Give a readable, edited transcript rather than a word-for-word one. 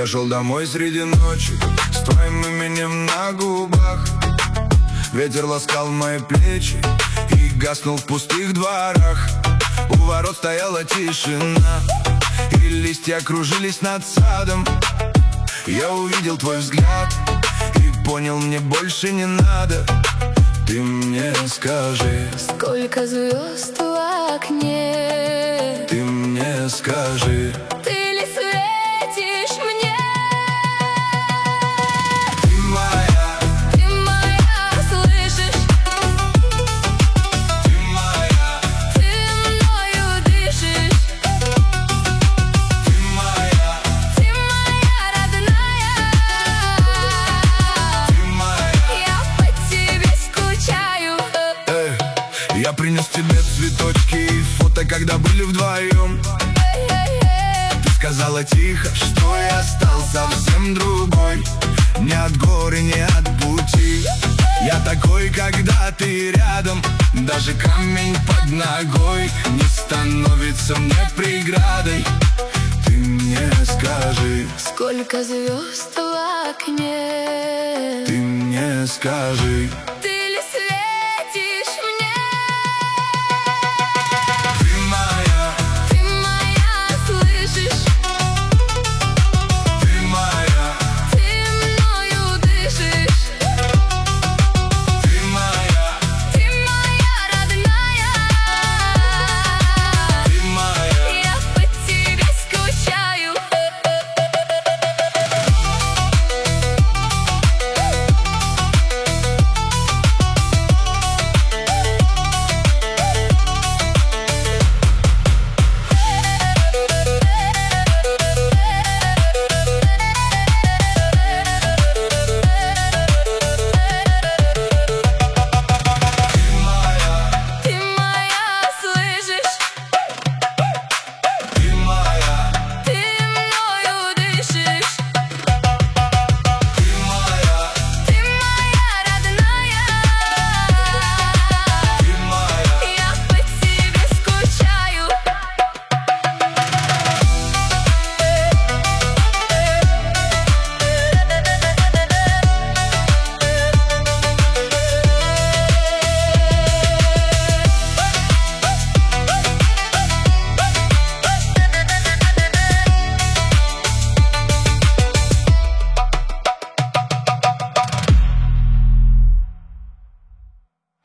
шел домой среди ночи с твоим именем на губах. Ветер ласкал мои плечи и гаснул в пустых дворах. У ворот стояла тишина, и листья кружились над садом. Я увидел твой взгляд и понял, мне больше не надо. Ты мне скажи, сколько звезд в окне. Ты мне скажи, ты ли светишь мне? Ты моя, слышишь? ты моя, Ты мною дышишь. ты моя, родная. ты моя. Я по тебе скучаю. Я принес тебе цветочки и фото, когда были вдвоем. Ты сказала тихо, что я стал совсем другой. Ни от горы, ни от пути. Я такой, когда ты рядом. Даже камень под ногой не становится мне преградой. Ты мне скажи, сколько звезд в окне. ты мне скажи, Ты